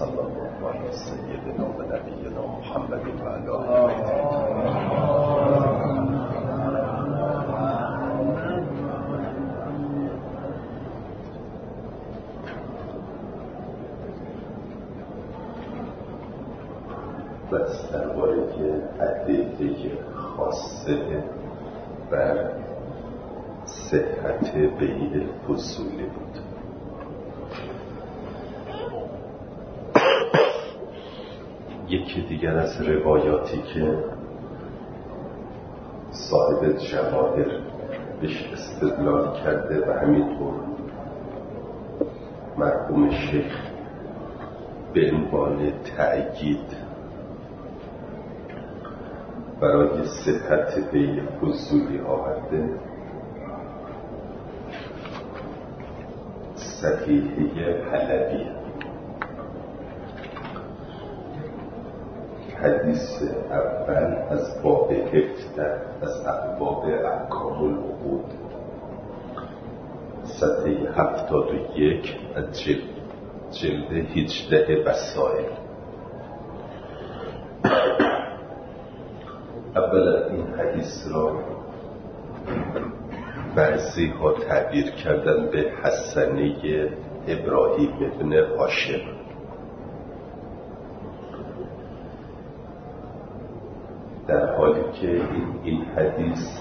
صلی الله علی سیدنا و نبینا محمد و علی آله بس درباره ادله خاصه بر صحت بیع فضولی بود. یکی دیگر از روایاتی که صاحب جواهر بهش استدلال کرده و همینطور مرحوم شیخ به عنوان تأیید برای صحت بیع فضولی آورده، صحیحه حلبی. حدیث اول از باب 17 از ابواب احکام العقود، صفحه 71 از جلد 18 وسائل. اولا این حدیث را بعضی ها تعبیر کردن به حسنه ابراهیم ابن هاشم. در حالی که این حدیث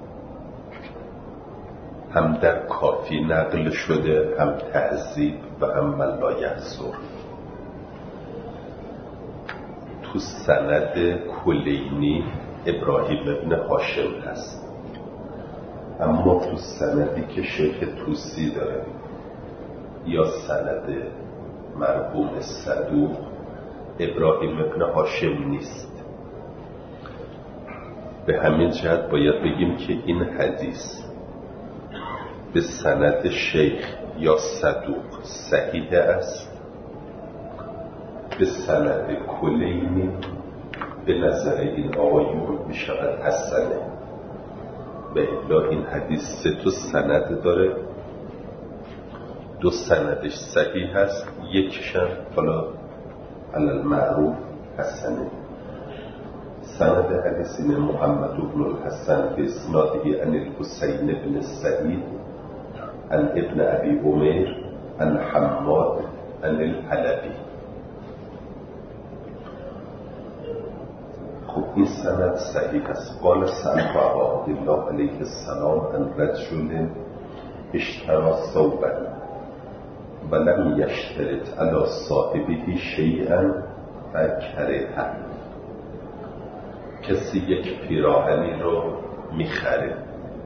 هم در کافی نقل شده، هم تهذیب و هم من لا یحصر. تو سند کلینی ابراهیم ابن هاشم هست، اما تو سندی که شیخ توسی داره یا سند مرحوم صدوق ابراهیم ابن هاشم نیست. به همین جهت باید بگیم که این حدیث به سند شیخ یا صدوق صحیح است، به سند کلینی به نظر این آقایون می شود حسنه. به الا این حدیث 3 سند داره، 2 سندش صحیح هست، یکیشم حالا علل معروف حسنه. سند حدیث این محمد بن الحسن به اسناده عن الحسین بن سعید عن ابن ابی عمیر عن حماد عن الحلبی. خب این سند صحیح است. قال سألت ابا عبدالله علیه السلام عن رجل اشترى ثوبا ولم یشترط علی صاحبه شیئا فکرهه. کسی یک پیراهنی رو میخره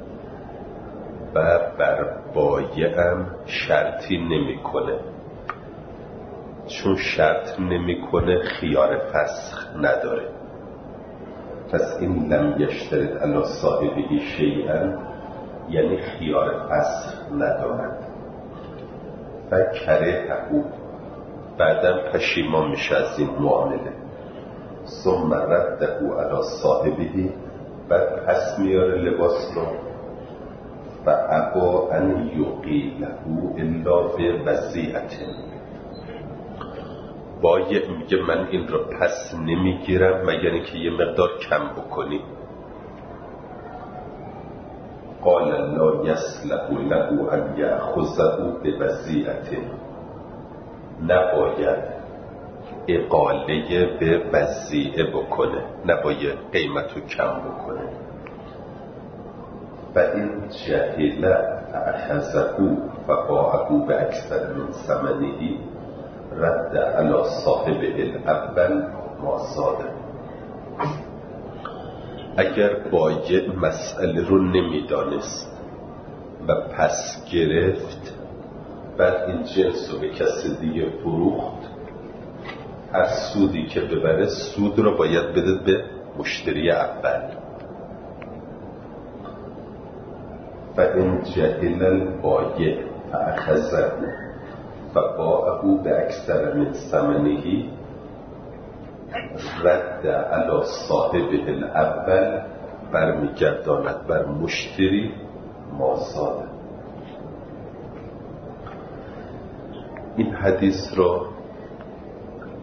و بر بایعم شرطی نمیکنه، چون شرط نمیکنه خیار فسخ نداره. پس این لم یشترط علی صاحبه شیئا یعنی خیار فسخ ندارد. و کرهه، بعدم پشیمان میشه از این معامله. ثم رده علی صاحبه، بعد پس میاره لباس رو. و ابا ان یقیله الا بوضیعة، بایع میگه من این رو پس نمیگیرم مگر اینکه یه مقدار کم بکنی. قال لا یصلح له ان یأخذه بوضیعة، نباید اقاله به وضیعه بکنه، نباید قیمتو کم بکنه. و این جهل فاخذه فباعه باکثر من ثمنه رد علی صاحبه الاول ما زاده. اگر بایع مسئله رو نمیدانست و پس گرفت، بعد این جنس رو به کسی دیگه فروخت، هر سودی که ببره سود رو باید بده به مشتری اول. و این جهل البایع فاخذه فباعه باکثر من ثمنه رد علی صاحبه الاول، برمیگرداند بر مشتری ما زاده. این حدیث را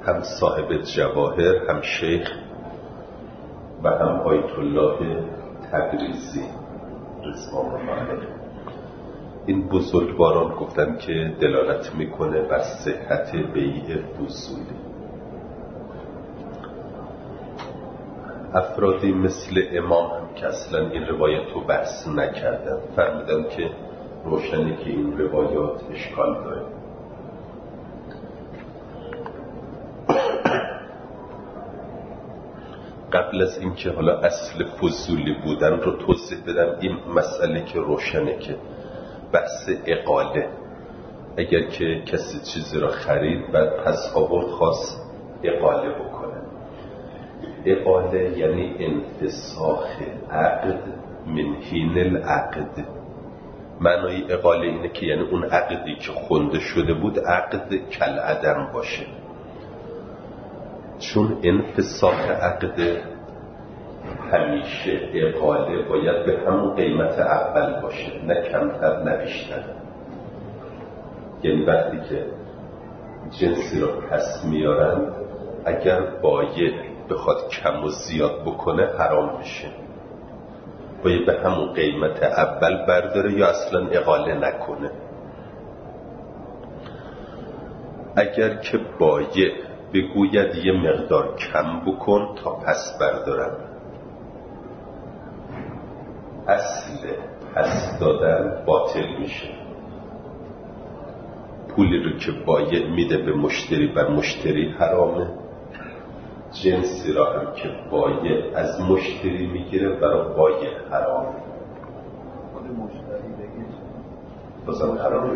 هم صاحب جواهر، هم شیخ و هم آیت الله تبریزی رضوان الله علیه، این بزرگواران گفتن که دلالت میکنه بر صحت بیع فضولی. افرادی مثل امام هم که اصلا این روایت رو بحث نکردن، فرمودن که روشنی که این روایات اشکال داره. قبل از اینکه حالا اصل فضولی بودن رو توضیح بدم، این مسئله که روشنه که بحث اقاله، اگر که کسی چیزی را خرید بعد پس آورد خواست اقاله بکنه، اقاله یعنی انفساخ عقد من حین العقد. معنای اقاله اینه که یعنی اون عقدی که خونده شده بود عقد کالعدم باشه، چون انفساخ عقد همیشه اقاله باید به همون قیمت اول باشه، نه کمتر نه بیشتر. یعنی وقتی که جنسی رو پس میارن، اگر بایع بخواد کم و زیاد بکنه حرام میشه، باید به همون قیمت اول برداره یا اصلا اقاله نکنه. اگر که بایع بگوید یه مقدار کم بکن تا پس بردارم، اصل پس دادن باطل میشه. پولی رو که بایع میده به مشتری بر مشتری حرامه، جنسی را هم که بایع از مشتری میگیره برای بایع حرامه. بازم حرام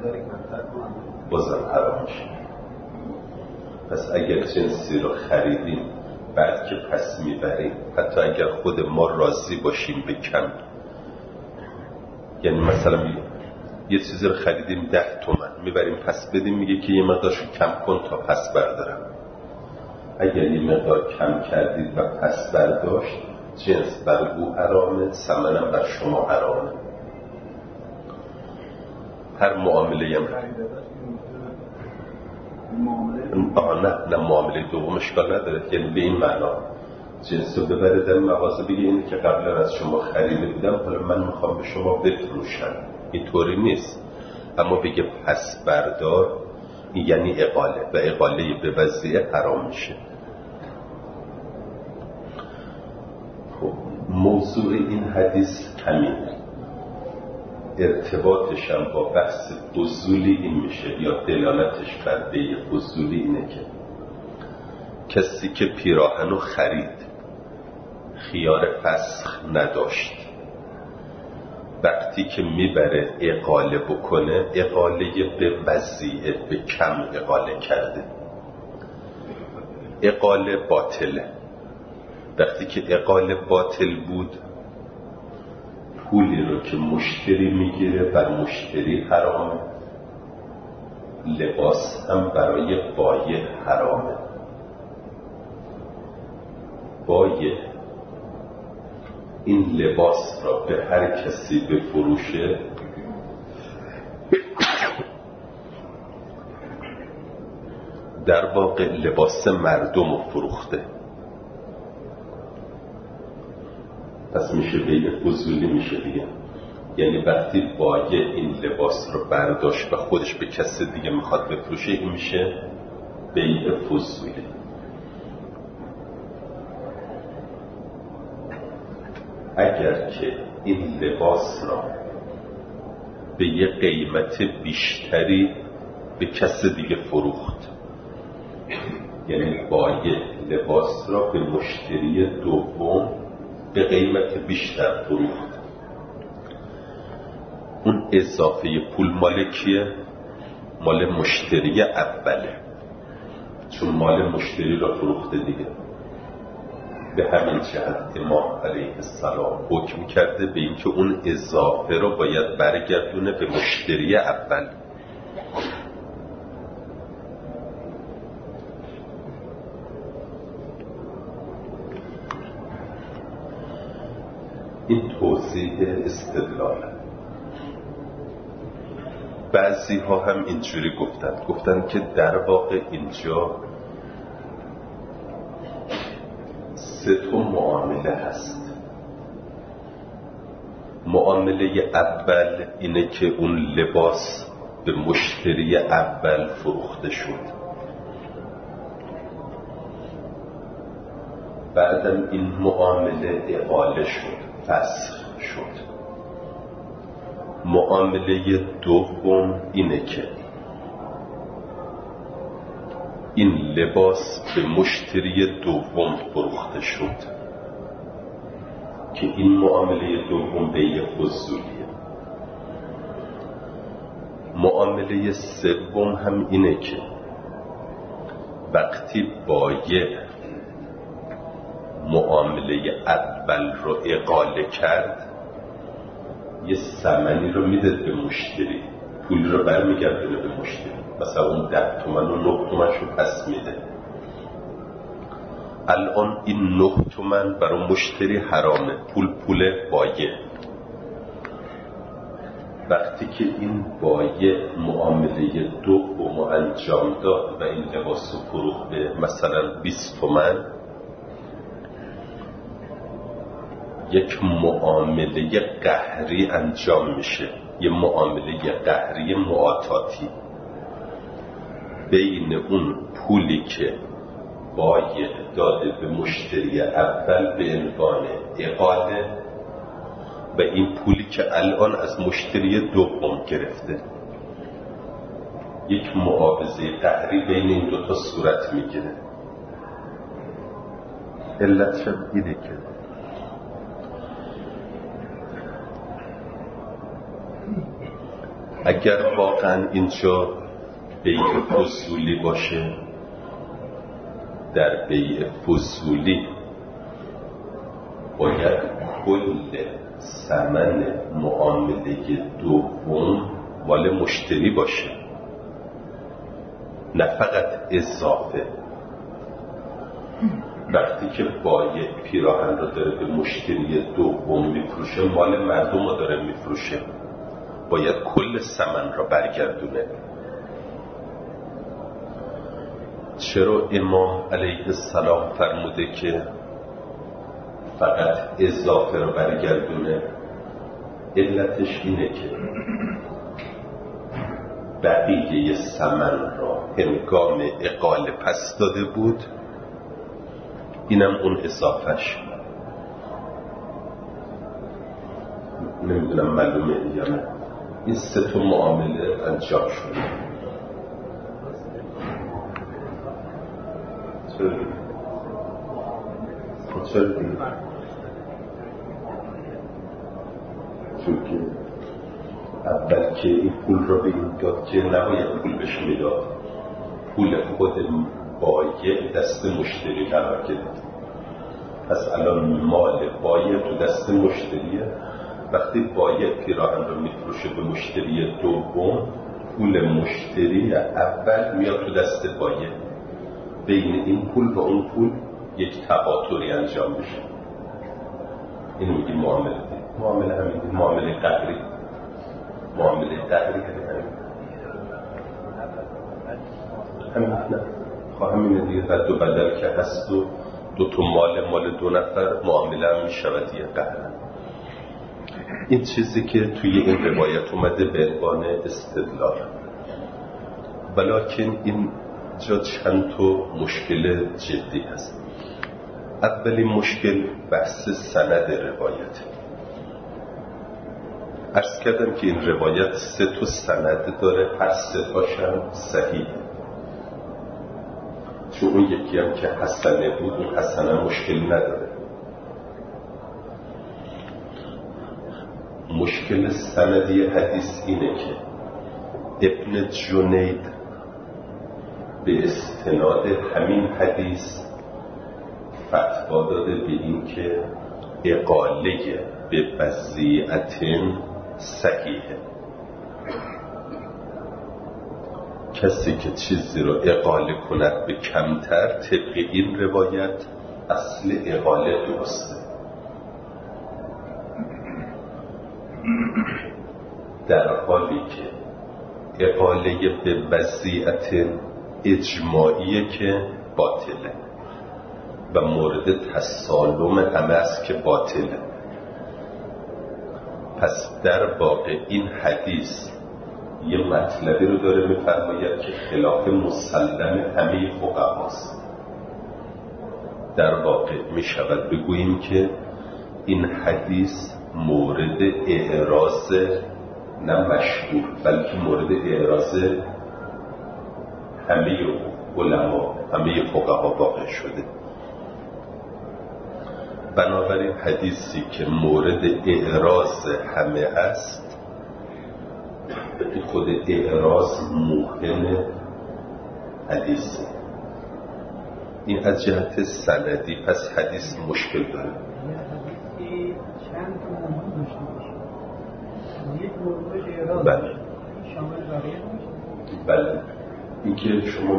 میشه. پس اگر جنسی رو خریدیم بعد که پس میبریم، حتی اگر خود ما راضی باشیم به کم، یعنی مثلا یه چیزی رو خریدیم 10 تومن میبریم پس بدیم، میگه که یه مقدارشو کم کن تا پس بردارم. اگر یه مقدار کم کردید و پس برداشت، جنس بر او حرامه، ثمنم بر شما حرامه. هر معامله هم نه معامله دوم اشکال نداره، یعنی به این معنا جنس رو ببره در مغازه بگه اینه که قبلا از شما خریده بودم حالا من میخوام به شما بفروشم، اینطوری نیست. اما بگه پس بردار، یعنی اقاله، و اقاله به وضعیه حرام میشه. خب موضوع این حدیث همینه، ارتباطش هم با بحث فضولی این میشه، یا دلالتش بر بیع فضولی اینه که کسی که پیراهنو خرید خیار فسخ نداشت، وقتی که میبره اقاله بکنه، اقاله به وضعیه به کم اقاله کرده، اقاله باطله. وقتی که اقاله باطل بود، پولی رو که مشتری میگیره بر مشتری حرامه، لباس هم برای بایع حرامه. بایع این لباس را به هر کسی بفروشه، در واقع لباس مردم رو فروخته، پس میشه بیع فضولی میشه دیگه. یعنی وقتی بایع این لباس رو برداشت و خودش به کسی دیگه میخواد بفروشه، این میشه بیع فضولی. اگر که این لباس را به یه قیمت بیشتری به کسی دیگه فروخت، یعنی بایع لباس را به مشتری دوم به قیمت بیشتر فروخت، اون اضافه پول مال کیه؟ مال مشتری اوله، چون مال مشتری را فروخته دیگه. به همین جهت امام علیه السلام حکم کرده به اینکه اون اضافه را باید برگردونه به مشتری اول. این توضیح استدلال. بعضی ها هم اینجوری گفتن که در واقع اینجا 3 معامله هست. معامله اول اینه که اون لباس به مشتری اول فروخته شد، بعدم این معامله اقاله شد، فسخ شد. معامله دوم اینه که این لباس به مشتری دوم فروخته شد که این معامله دوم بیع فضولیه. معامله سوم هم اینه که وقتی بایع معامله اول رو اقاله کرد، یه ثمنی رو میده به مشتری، پول رو برمیگردونه به مشتری، مثلا اون 10 تومن و 9 تومن شو پس میده. الان این 9 تومن برای مشتری حرامه، پول بایع. وقتی که این بایع معامله دوم انجام داد و این لباس رو فروخت به مثلا 20 تومن، یک معامله قهری انجام میشه، یه معامله قهری معاطاتی بین اون پولی که بایع داده به مشتری اول به عنوان اقاله و این پولی که الان از مشتری دوم گرفته. یک معاوضه قهری بین این دوتا صورت میگیره. علتش اینه که اگر واقعا اینجا بیع فضولی باشه، در بیع فضولی باید کل ثمن معامله دوم مال مشتری باشه، نه فقط اضافه. وقتی که بایع پیراهن رو داره به مشتری دوم میفروشه، مال مردم رو داره میفروشه، باید کل ثمن را برگردونه. چرا امام علیه السلام فرموده که فقط اضافه را برگردونه؟ علتش اینه که بقیه ثمن را هنگام اقاله پس داده بود، اینم اون اضافهش. نمیدونم معلومه یا نه. این 3 معامله انجام شد. چرا دیگه؟ چون که اول که این پول رو به این داد که نباید پول بهش میداد، پول خود بایع دست مشتری قرار گرفت. پس الان مال بایع تو دست مشتریه. وقتی بایع پیراهن رو میفروشه به مشتری دوم، پول مشتری اول میاد تو دست بایع. بین این پول و اون پول یک تقاطری انجام میشه. اینو میگیم معامله. معامله همین، معامله قهری. معامله قهری همین نه. همین دیگه رد و بدل که هست و 2 مال 2 نفر معامله هم میشود یه قهر. این چیزی که توی این روایت اومده به عنوان استدلال، ولکن این جا چند تا مشکل جدی هست. اولین مشکل بحث سند روایت. عرض کردم که این روایت 3 سند داره، هر 3 تاشم صحیح. چون اون یکی هم که حسنه بود، اون حسنه مشکل نداره. مشکل سندی حدیث اینه که ابن جنید به استناد همین حدیث فتوا داده به این که اقاله به وضیعت صحیحه. کسی که چیزی رو اقاله کند به کمتر، طبق این روایت اصل اقاله درسته. در حالی که اقاله به وضیعت اجماعیه که باطله. و مورد تسالم همه است که باطله. پس در واقع این حدیث یه مطلبی رو داره می‌فرماید که خلاف مسلم همه فقهاست. در واقع می‌شود بگوییم که این حدیث مورد اعراض نه مشهور بلکه مورد اعراض همه علما، همه فقها واقع شده. بنابراین حدیثی که مورد اعراض همه است، خود اعراض موهن حدیثه. این از جهت سندی پس حدیث مشکل داره. بله بله، اینکه شما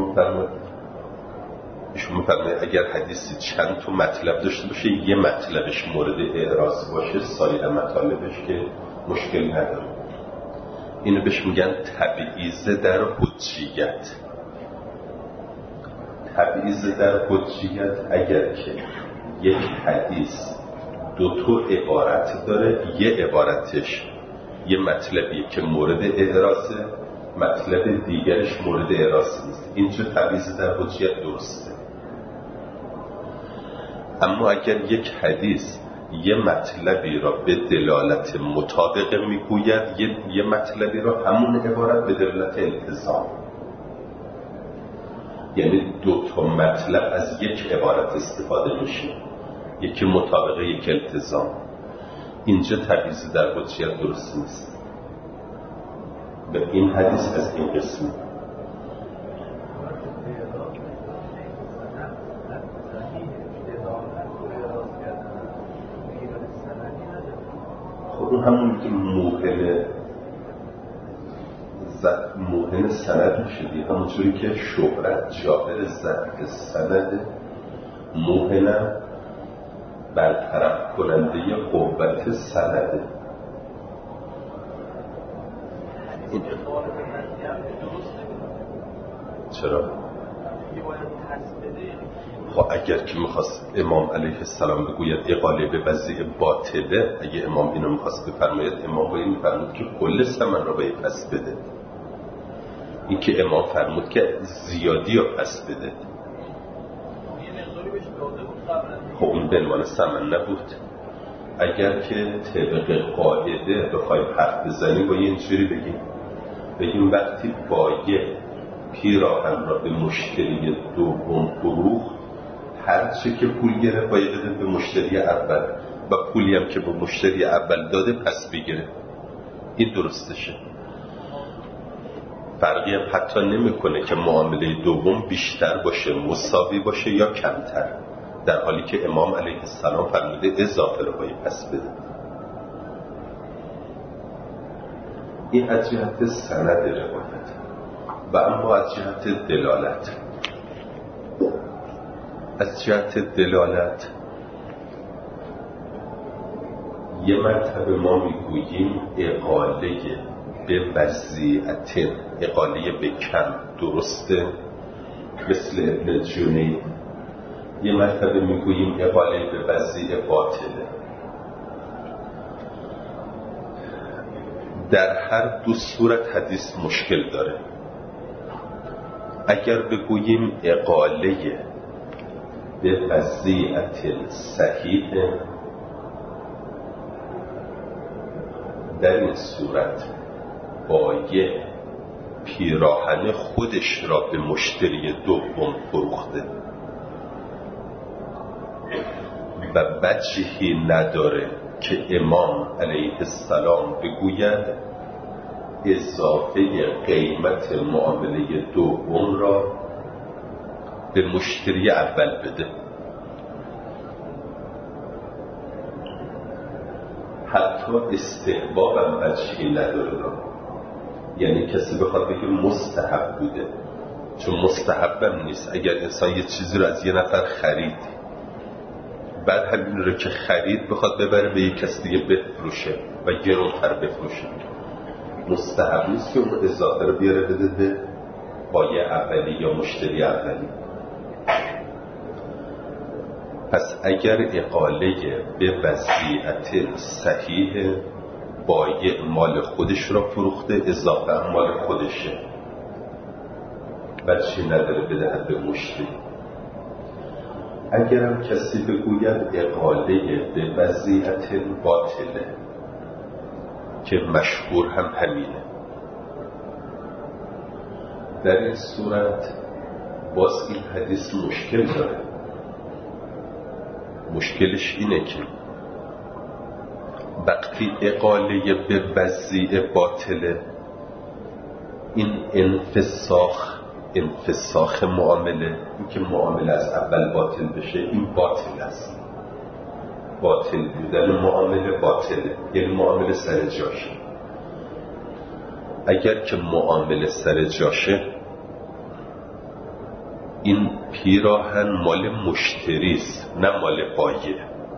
می‌فرمایید اگر حدیثی چند تا مطلب داشته باشه، یه مطلبش مورد اعراض باشه، سایر مطالبش که مشکل نداره. اینو بهش میگن تبعیض در حجیت. تبعیض در حجیت اگر که یک حدیث دو تا عبارت داره، یه عبارتش یه مطلبی که مورد اعراضه، مطلب دیگرش مورد اعراض نیست، اینجا تبعیض در حجیت درسته. اما اگر یک حدیث یه مطلبی را به دلالت مطابقه میگوید، یه مطلبی را همون عبارت به دلالت التزام، یعنی دو تا مطلب از یک عبارت استفاده میشه، یکی مطابقه یک التزام، اینجا تبعیض در حجیت درست نیست. به این حدیث از این قسم خب اون همون که موهن سند شدی، همونجوری که شهرت جابر ضعف سند، موهن برطرف کننده قوت سنده. چرا؟ خب اگر که میخواست امام علیه السلام بگوید اقاله به وضع باطله، اگه امام اینو میخواست بفرماید، امام باید میفرمود که کل ثمن را باید پس بده. این که امام فرمود که زیادی را پس بده، خب اون به عنوان ثمن نبود. اگر که طبق قاعده بخوایم حرف بزنیم با اینجوری بگیم وقتی بایع پیراهن را به مشتری دوم فروخت، هر چه که پول گرفت باید بده به مشتری اول و پولی هم که به مشتری اول داده پس بگیره. این درستشه. فرقی هم حتی نمیکنه که معامله دوم بیشتر باشه، مساوی باشه یا کمتر، در حالی که امام علیه السلام فرموده اضافه رو باید پس بده. این از جهت سند روایت. و اما از جهت دلالت، یه مرتبه ما میگوییم اقاله به وضیعت، اقاله به کم، درسته، مثل ابن جنید. یه مرتبه میگوییم اقاله به وضیع باطله. در هر دو صورت حدیث مشکل داره. اگر بگوییم اقاله به وضیعت صحیح، در این صورت بایع پیراهن خودش را به مشتری دوم فروخته و وجهی نداره که امام علیه السلام بگوید اضافه قیمت معامله دوم را به مشتری اول بده. حتی استحباب هم وجهی نداره، یعنی کسی بخواد بگه مستحب بوده، چون مستحبم نیست. اگر انسان یه چیزی رو از یه نفر خرید، بعد همین رو که خرید بخواد ببره به یک کسی دیگه بفروشه و گرونتر بفروشه، مستحب نیست که اون اضافه رو بیاره بده به بایع اولی یا مشتری اولی. پس اگر اقاله به وضعیت صحیح بایع مال خودش را فروخته، اضافه مال خودشه، بچه نداره بدهد به مشتری. اگرم کسی بگوید اقاله به وضعیت باطله که مشهور هم همینه، در این صورت باز این حدیث مشکل داره. مشکلش اینه که وقتی اقاله به وضعیت باطله، این انفساخ معامله، این که معامله از اول باطل بشه، این باطل است. باطل بودن معامله باطله، یعنی معامله سر جاشه. اگر که معامله سر جاشه، این پیراهن مال مشتریست نه مال بایع.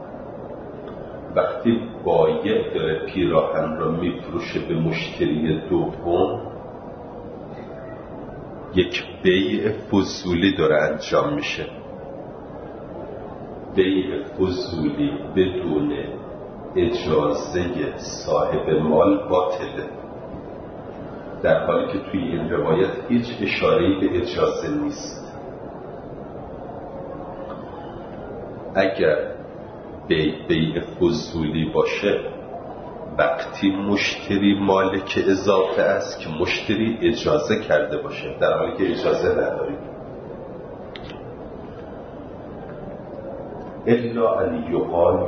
وقتی بایع داره پیراهن را میفروشه به مشتری دوم، یک بیع فضولی داره انجام میشه. بیع فضولی بدون اجازه صاحب مال باطله، در حالی که توی این روایت هیچ اشاره‌ای به اجازه نیست. اگر بیع فضولی باشه، وقتی مشتری مالک اضافه است که مشتری اجازه کرده باشه، در حالی که اجازه نداری. الا ان یقال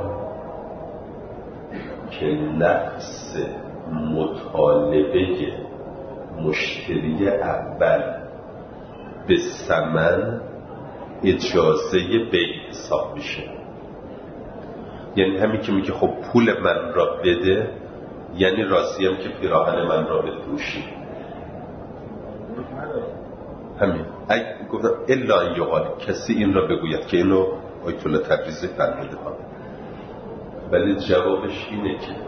که نفس مطالبه مشتری اول به ثمن اجازه بیع حساب میشه. یعنی همین که میگه خب پول من را بده، یعنی راضیم که پیراهن من را بفروشی. همین. گفتم الا ان یقال، کسی این را بگوید، که اینو آیت الله تبریزی فرموده ها، ولی جوابش اینه که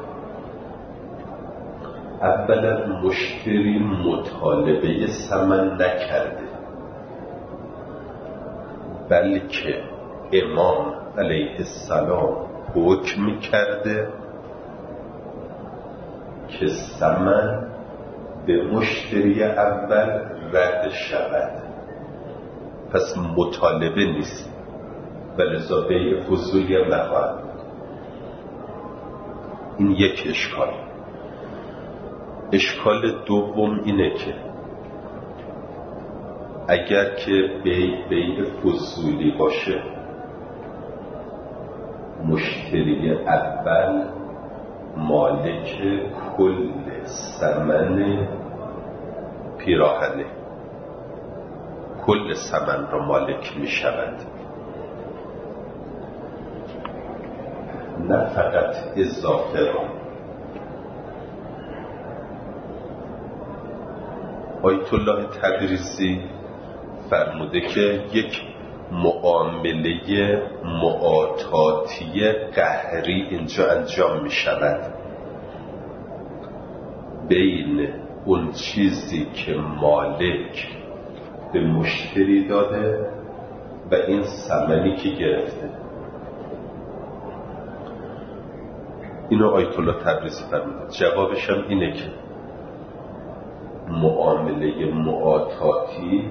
اولا مشتری مطالبه ثمن نکرده، بلکه امام علیه السلام حکم کرده که ثمن به مشتری اول رد شود، پس مطالبه نیست، ولذا بیع فضولی هم نخواهد. این یک اشکال. اشکال دوم اینه که اگر که بیع فضولی باشه، مشتری اول مالک کل ثمن پیراهنه، کل ثمن را مالک می شود، نه فقط اضافه را. آیت الله تبریزی فرموده که یک معامله معاطاتی قهری اینجا انجام می شود بین اون چیزی که مالک به مشتری داده و این ثمنی که گرفته. اینو آیت الله تبریزی فرموده. جوابش هم اینه که معامله معاطاتی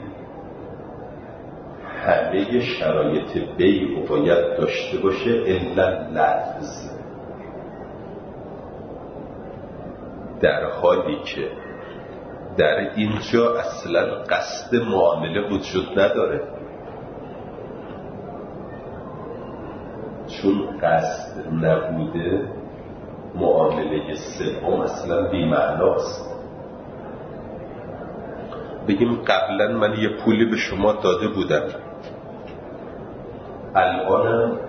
همه شرایط بیع باید داشته باشه الا لفظ، در حالی که در اینجا اصلا قصد معامله وجود نداره، چون قصد نبوده معامله سوم اصلا بی‌معناست. بگیم قبلا من یه پولی به شما داده بودم، الانم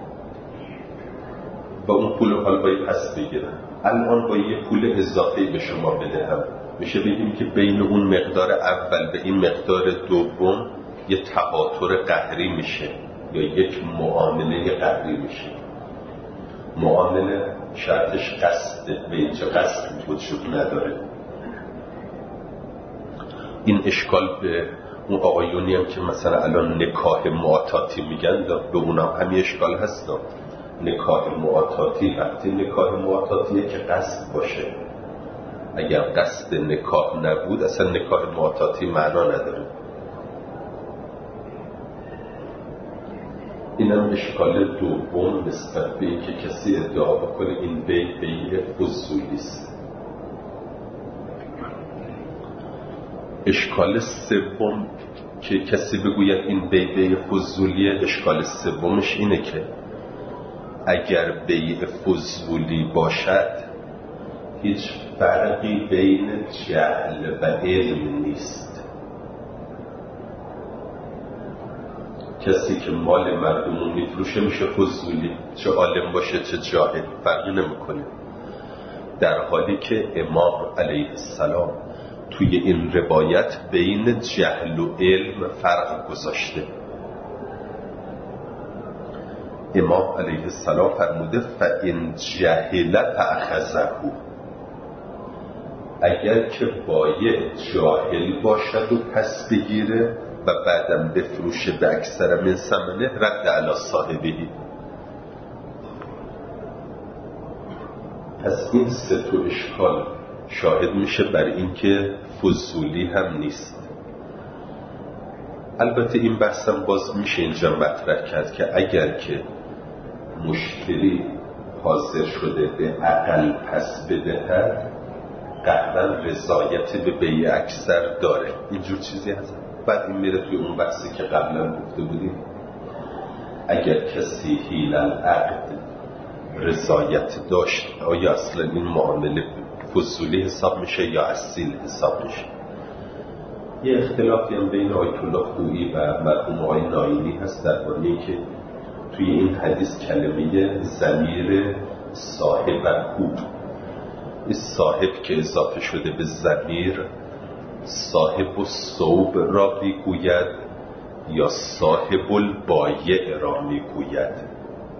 با اون پول حال باید پس بگیرم، الان با یه پول اضافی به شما بدهم. میشه بگیم که بین اون مقدار اول به این مقدار دوم یه تقاطر قهری میشه یا یک معامله قهری میشه. معامله شرطش قصده، به اینجا قصد وجود نداره. این اشکال به اون آقایونی هم که مثلا الان نکاح معاتاتی میگن به اونم همین اشکال هست. نکاح معاتاتی وقتی نکاح معاتاتیه که قصد باشه، اگر قصد نکاح نبود اصلا نکاح معاتاتی معنا نداره. اینم اشکال دوم نسبت به این که کسی ادعا بکنه این بیع فضولی است. اشکال سوم که کسی بگوید این بیع فضولیه، اشکال سومش اینه که اگر بیع فضولی باشد هیچ فرقی بین جهل و علم نیست. کسی که مال مردمون میفروشه میشه فضولی، چه عالم باشه چه جاهل فرقی نمیکنه، در حالی که امام علیه السلام توی این روایت بین جهل و علم فرق گذاشته. امام علیه السلام فرموده فَإِنْ جَهِلَ فَأَخَذَهُ، اگر که بایع جاهل باشد و پس بگیره و بعدم بفروشه به اکثر من ثمنه رد علی صاحبهی. پس این سه تا اشکال شاهد میشه بر این که فضولی هم نیست. البته این بحثم باز میشه اینجا مطرح کرد که اگر که مشتری حاضر شده به اقل پس بدهد قطعا رضایت به بیع اکثر داره. اینجور چیزی هست. بعد این میره توی اون بحثی که قبلا گفته بودیم، اگر کسی حیل العقد رضایت داشت آیا اصلا این معامله فضولی حساب میشه یا اصیل حساب میشه؟ یه اختلافی هم بین آیت الله خویی و مرحوم آقای ناینی هست درباره اینکه توی این حدیث کلمه ضمیر صاحب هو، این صاحب که اضافه شده به ضمیر صاحب الثوب را میگوید یا صاحب البایع را میگوید.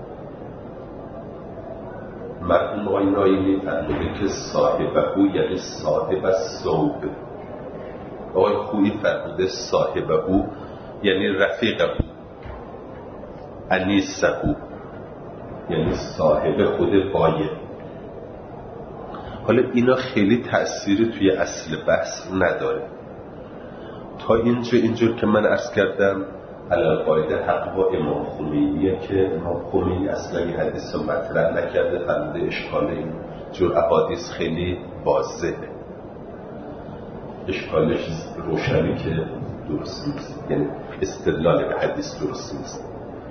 مرحوم آقای ناینی فرموده که صاحب هو یعنی صاحب الثوب، آقای خویی فرموده صاحب هو یعنی رفیق هو، انیسه هو یعنی صاحب خود بایع. حالا اینا خیلی تأثیری توی اصل بحث نداره. تا اینجور که من عرض کردم علی‌القاعده حق با امام خمینیه که امام خمینی اصلا این حدیث رو مطرح نکرده، فرموده اشکال این جور احادیث خیلی واضحه، اشکالش روشنی که درست نیست، یعنی استدلال به حدیث درست نیست.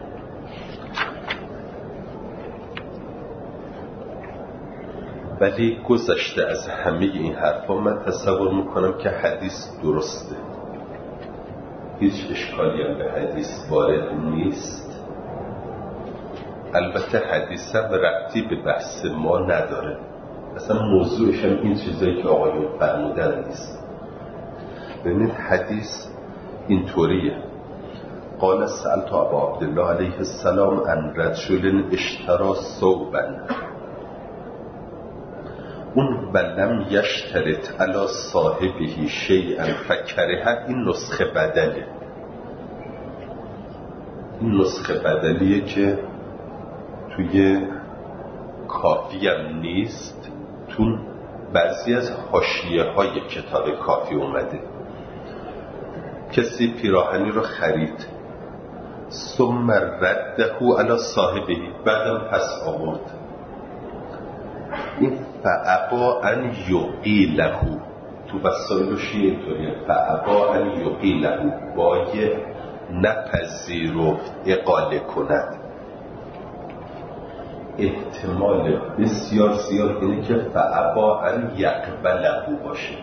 ولی گذشته از همه این حرفا من تصور میکنم که حدیث درسته، هیچ اشکالی هم به حدیث وارد نیست. البته حدیث هم ربطی به بحث ما نداره، اصلا موضوعش هم این چیزایی که آقایون فرمودن نیست. ببینید حدیث اینطوریه: قال سألت ابا عبدالله علیه السلام عن رجل اشترى ثوبا اون ولم یشترط علی صاحبه شیئا فکره. این نسخه بدله، این نسخه بدلیه که توی کافی هم نیست، تو بعضی از حاشیه های کتاب کافی اومده. کسی پیراهنی رو خرید ثم رده علی صاحبه، بعدم پس آورد. این فعبا ان یقیله، تو وسایلش اینطوریه، فعبا ان یقیله، بایع نپذیرفت اقاله کند. احتمال بسیار زیاد اینه که فعبا ان یقبله باشه،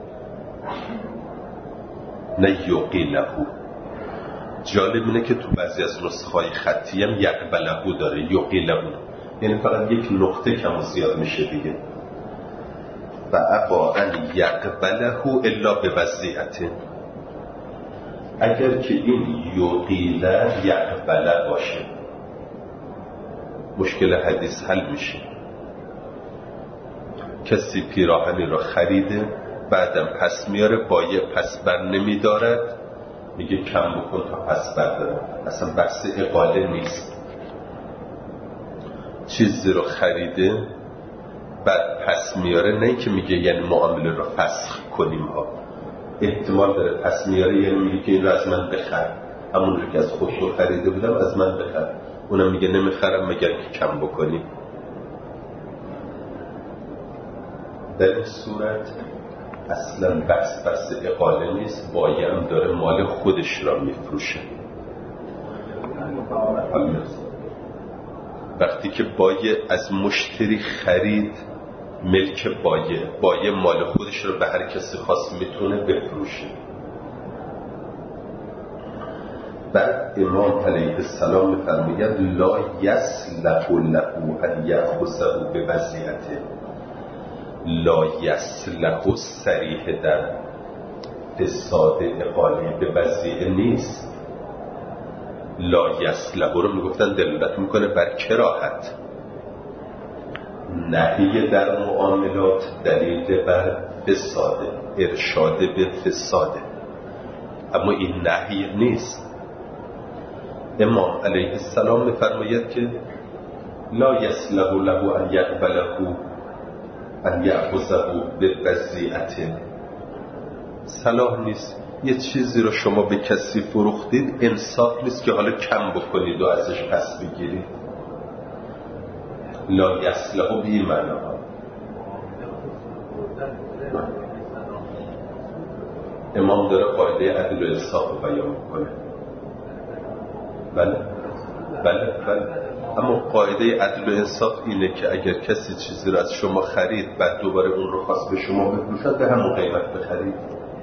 نه یقیله. جالب اینه که تو بعضی از نسخه‌های خطی هم یقبله داره، یقیله، یعنی فقط یک نقطه کم و زیاد میشه دیگه. و ابا ان یقبله الا به وضعیته، اگر که این یقیله یقبله باشه مشکل حدیث حل میشه. کسی پیراهنی را خریده بعدم پس میاره، بایع پس بر نمیدارد، میگه کم بکن تا پس بردارم. اصلا بحث اقاله نیست. چیزی رو خریده بعد پس میاره، نه اینکه میگه یعنی معامله رو فسخ کنیم ها. احتمال داره پس میاره یعنی میگه که این رو از من بخر، همون رو که از خودشو خریده بودم از من بخر. اونم میگه نمیخرم مگر که کم بکنی. در این صورت اصلا بحث اقاله نیست، بایع هم داره مال خودش را میفروشه. وقتی که بایع از مشتری خرید، ملک بایع مال خودش رو به هر کسی خاص میتونه بفروشه. بعد امام علیه السلام میفرماید لا یصلح له ان یأخذه بوضیعته. لا یصلح صریح در فساد اقاله به وضیعه نیست. لا یصلح رو میگفتن دلالت میکنه بر کراهت. نهی در معاملات دلیل بر فساده، ارشاد به فساده، اما این نهی نیست. امام علیه السلام میفرماید که لا یصلح له ان یقبله ان یأخذه بوضیعته. صلاح نیست یه چیزی رو شما به کسی فروختید، انصاف نیست که حالا کم بکنید و ازش پس بگیرید. لا یصلح بی معناها. امام داره قاعده عدل و انصاف رو بیان میکنه. بله اما قاعده عدل و انصاف اینه که اگر کسی چیزی رو از شما خرید بعد دوباره اون رو خواست به شما بفروشد، به همون قیمت بخرید.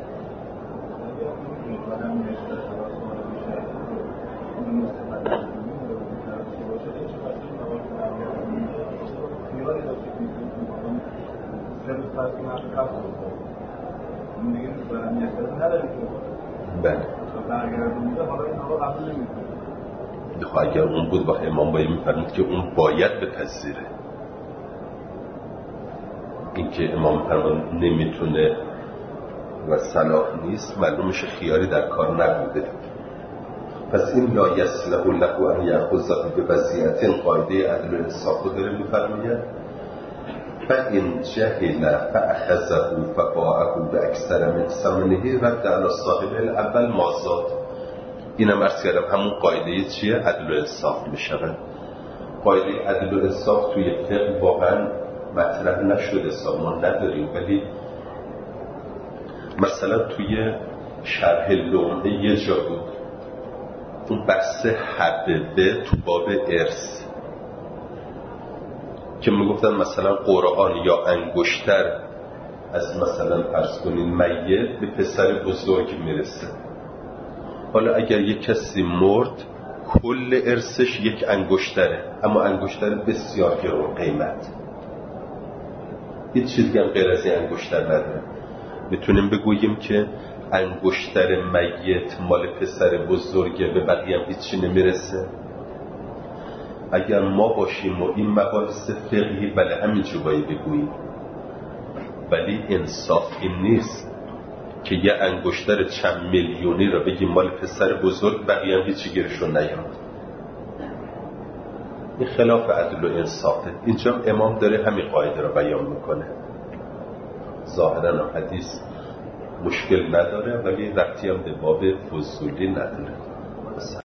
بله اگر اون بود با امام باید میفرمید که اون باید بپذیره. این که امام فرمان نمیتونه و صلاح نیست، معلومش خیاری در کار نبوده. پس این لا یصلح له ان یأخذه بوضیعة قاعده عدل و انصاف رو داره میفرماید. فإن جهل فأخذه فباعه بأکثر من ثمنه رد علی صاحب الاول ما زاد. اینم عرض کردم همون قاعده چیه؟ عدل و انصاف میشود. قاعده عدل و انصاف توی فقه واقعا مطرح نشده، ما نداریم، ولی مثلا توی شرح لمعه یه جا بود اون بحث حببه تو باب ارث که میگفتن مثلا قرآن یا انگشتر از مثلا فرض کنین میت به پسر بزرگ میرسه. حالا اگر یک کسی مرد کل ارثش یک انگشتره، اما انگشتر بسیار گران قیمت، هیچ چیزی هم غیر از این انگشتر نداره، میتونیم بگوییم که انگشتر میت مال پسر بزرگه، به بقیه هم هیچی نمیرسه. اگر ما باشیم و این مباحث فقهی بله همینجور باید بگوییم، ولی انصاف این نیست که یه انگشتر چند میلیونی را بگیم مال پسر بزرگ، بقیه هم هیچی گیرشون نیامد. این خلاف عدل و انصافه. اینجا امام داره همین قاعده را بیان میکنه. ظاهرا حدیث مشکل نداره ولی ربطی هم به باب فضولی نداره.